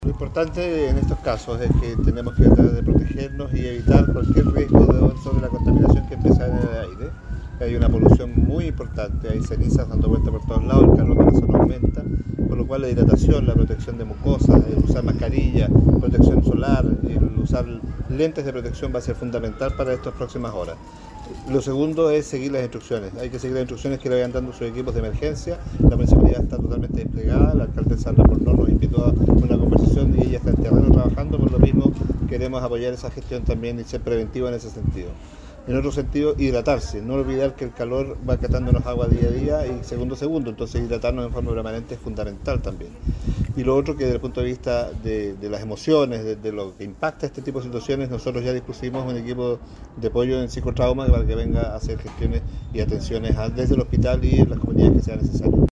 Lo importante en estos casos es que tenemos que tratar de protegernos y evitar cualquier riesgo sobre la contaminación que empieza en el aire. Hay una polución muy importante, hay cenizas dando vuelta por todos lados, el calor de la zona aumenta, por lo cual la hidratación, la protección de mucosas, el usar mascarilla, protección solar, el usar lentes de protección va a ser fundamental para estas próximas horas. Lo segundo es seguir las instrucciones. Hay que seguir las instrucciones que le vayan dando sus equipos de emergencia. La municipalidad está totalmente desplegada. La alcaldesa Sandra Pornol nos invitó a una conversación y ella está en terreno trabajando. Por lo mismo, queremos apoyar esa gestión también y ser preventiva en ese sentido. En otro sentido, hidratarse. No olvidar que el calor va catándonos agua día a día y segundo a segundo. Entonces, hidratarnos en forma permanente es fundamental también. Y lo otro que desde el punto de vista de las emociones, de lo que impacta este tipo de situaciones, nosotros ya dispusimos un equipo de apoyo en psicotrauma para que venga a hacer gestiones y atenciones desde el hospital y en las comunidades que sea necesario.